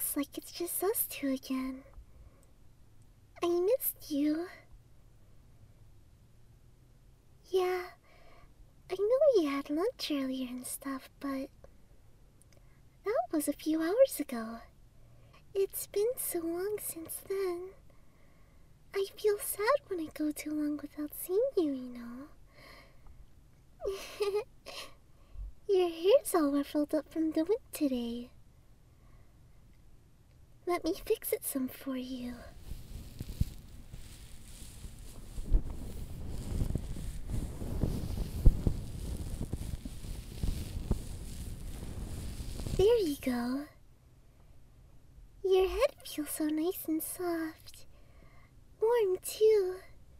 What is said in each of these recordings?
feels like it's just us two again. I missed you. Yeah, I know we had lunch earlier and stuff, but that was a few hours ago. It's been so long since then. I feel sad when I go too long without seeing you, you know. Your hair's all ruffled up from the wind today. Let me fix it some for you. There you go. Your head feels so nice and soft. Warm, too.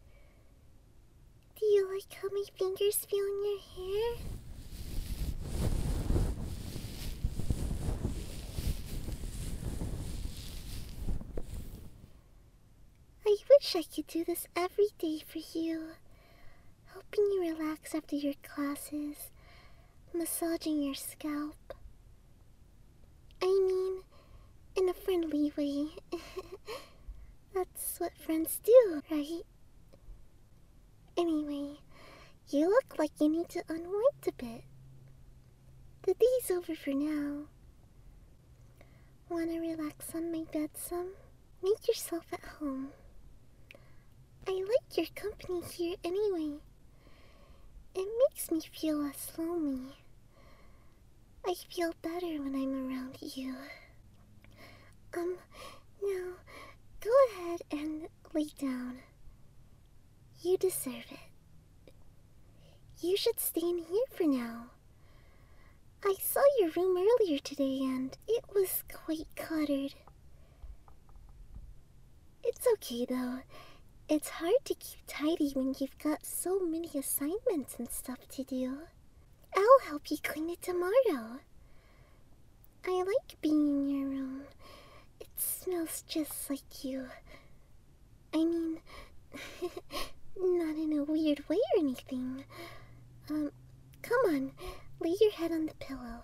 Do you like how my fingers feel in your hair? I wish I could do this every day for you. Helping you relax after your classes. Massaging your scalp. I mean, in a friendly way. That's what friends do, right? Anyway, you look like you need to unwind a bit. The day's over for now. Wanna relax on my bed some? Make yourself at home. I like your company here anyway. It makes me feel less lonely. I feel better when I'm around you. Now, go ahead and lay down. You deserve it. You should stay in here for now. I saw your room earlier today and it was quite cluttered. It's okay though. It's hard to keep tidy when you've got so many assignments and stuff to do. I'll help you clean it tomorrow. I like being in your room. It smells just like you. I mean, not in a weird way or anything. Come on, lay your head on the pillow.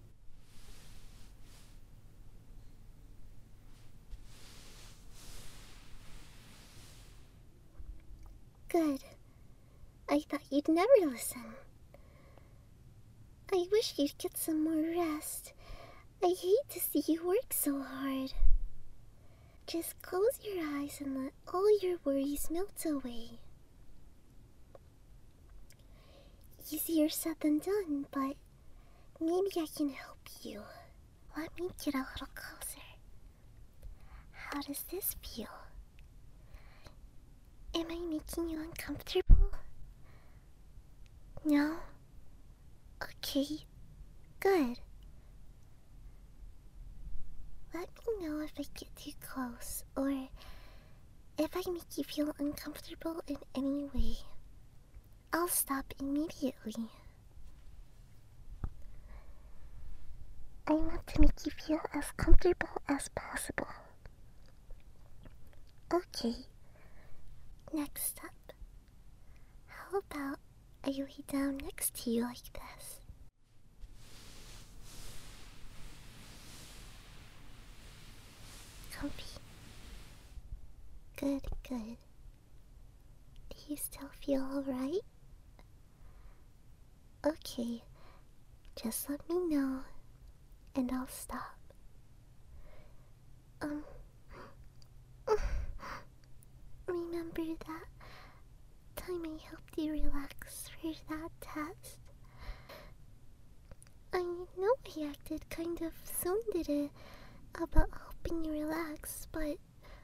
Good. I thought you'd never listen. I wish you'd get some more rest. I hate to see you work so hard. Just close your eyes and let all your worries melt away. Easier said than done, but maybe I can help you. Let me get a little closer. How does this feel? Am I making you uncomfortable? No? Okay, good. Let me know if I get too close, or if I make you feel uncomfortable in any way. I'll stop immediately. I want to make you feel as comfortable as possible. Okay, next up. How about I lay down next to you like this? Comfy. Good, good. Do you still feel alright? Okay, just let me know and I'll stop. Remember that time I helped you relax for that test? I know I acted kind of soon-did about helping you relax, but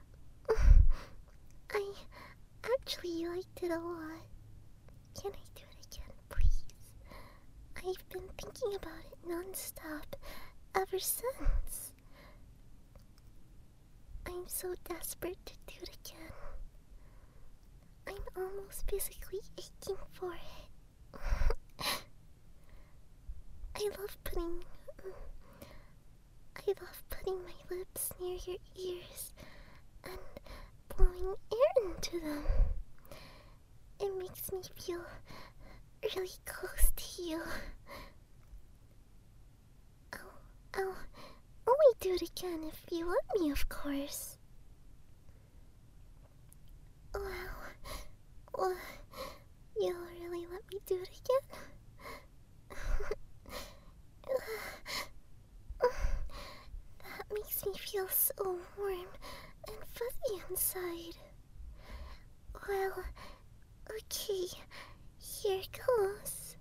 I actually liked it a lot. Can I do it again, please? I've been thinking about it non-stop ever since. I'm so desperate to do it again. I'm almost physically aching for it. I love putting my lips near your ears and blowing air into them. It makes me feel really close to you. Oh, wait, do it again if you let me, of course. Well, you'll really let me do it again? That makes me feel so warm and fuzzy inside. Well, okay, here goes.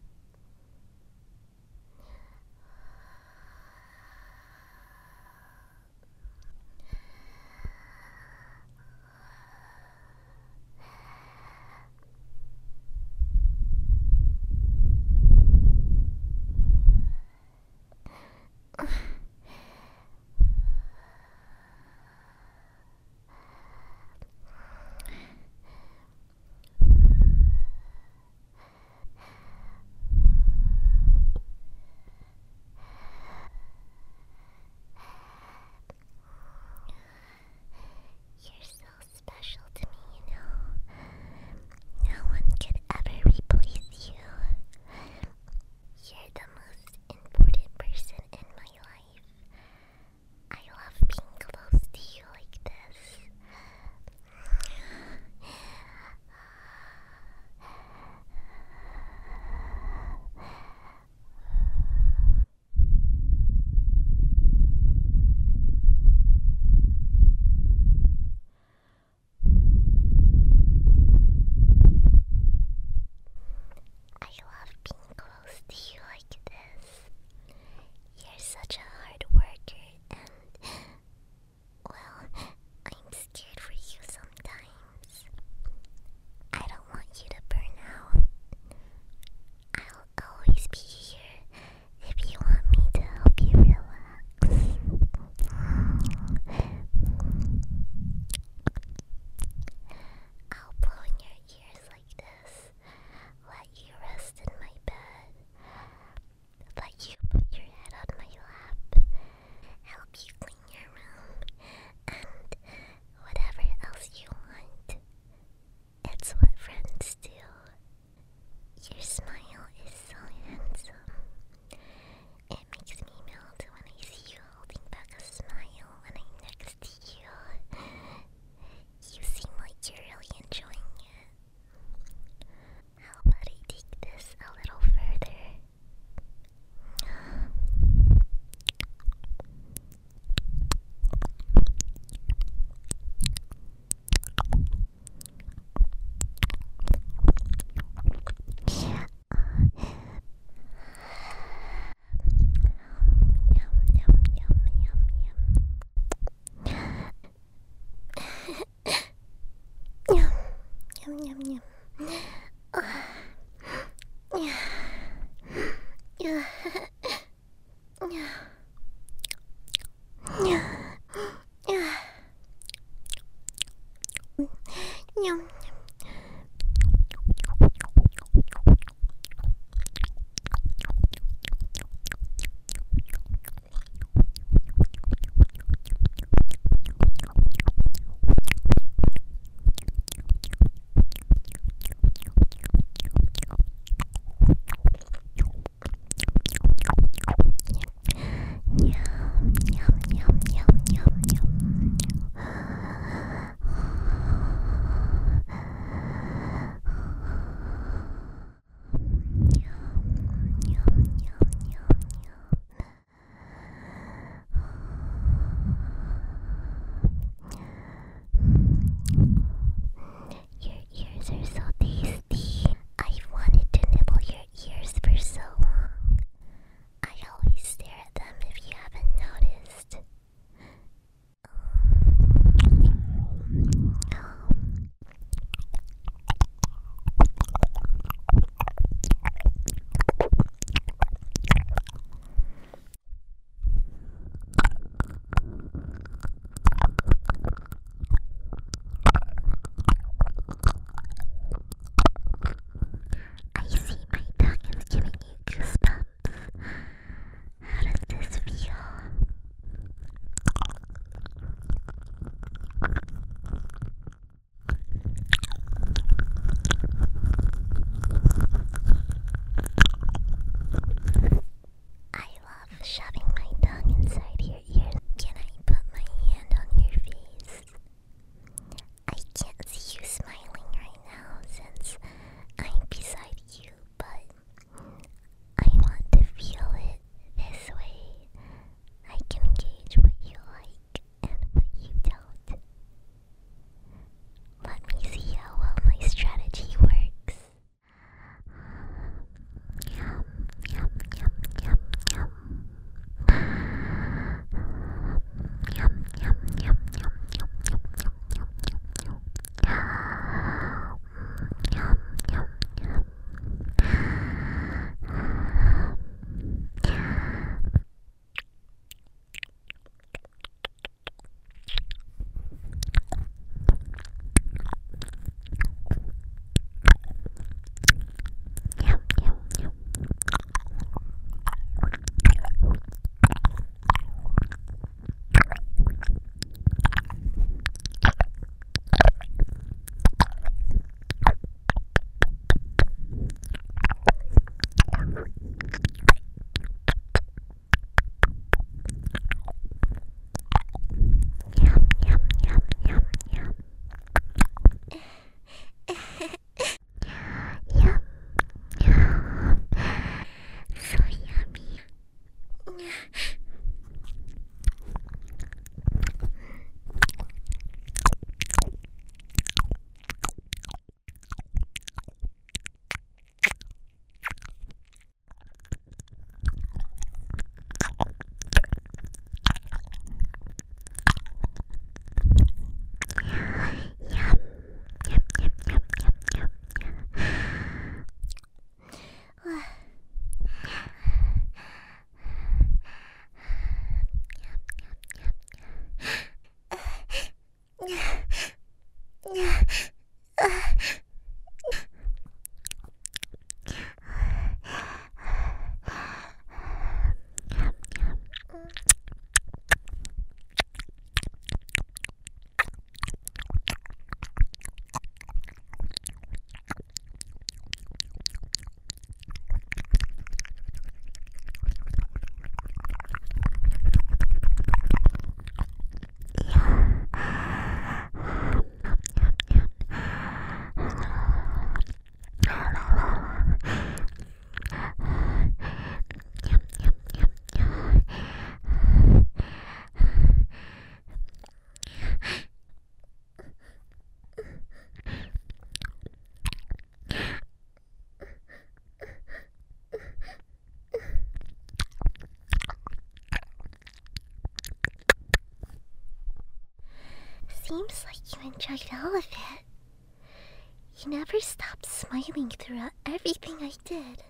Seems like you enjoyed all of it. You never stopped smiling throughout everything I did.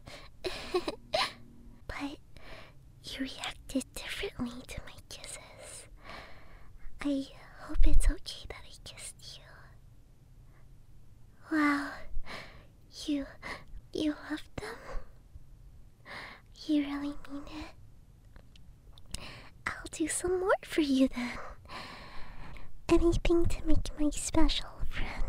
But you reacted differently to my kisses. I hope it's okay that I kissed you. Wow, you love them? You really mean it? I'll do some more for you then. Anything to make my special friend